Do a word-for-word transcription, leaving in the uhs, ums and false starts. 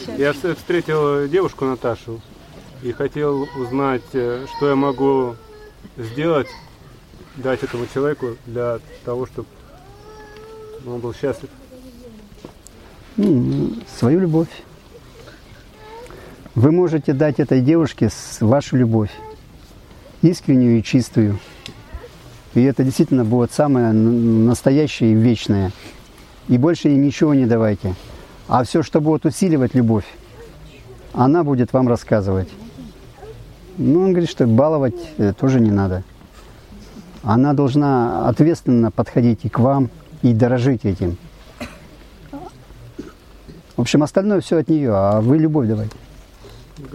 Я встретил девушку Наташу и хотел узнать, что я могу сделать, дать этому человеку для того, чтобы он был счастлив. Ну, свою любовь. Вы можете дать этой девушке вашу любовь, искреннюю и чистую. И это действительно будет самое настоящее и вечное. И больше ей ничего не давайте. А все, что будет усиливать любовь, она будет вам рассказывать. Ну, он говорит, что баловать тоже не надо. Она должна ответственно подходить и к вам, и дорожить этим. В общем, остальное все от нее, а вы любовь давайте.